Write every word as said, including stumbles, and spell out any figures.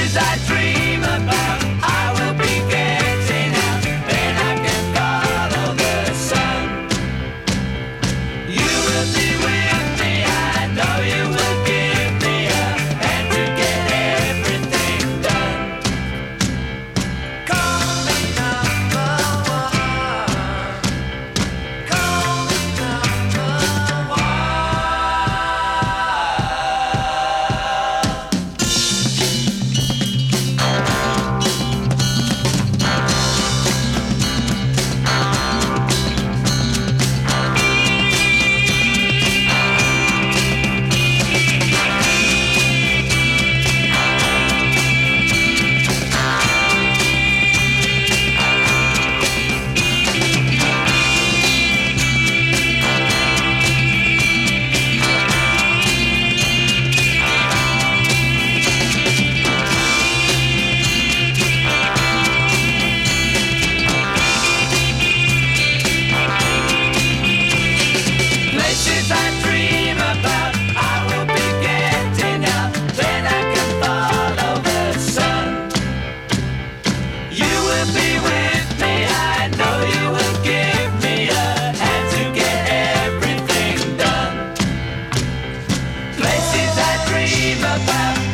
Places I dream about, I will be getting out. Then I can follow the sun. You will be with me, I know you will give me a hand to get everything done. Call me number one. Call me number one. Places I dream about, I will be getting out. Then I can follow the sun. You will be with me, I know you will give me a hand to get everything done. Places I dream about,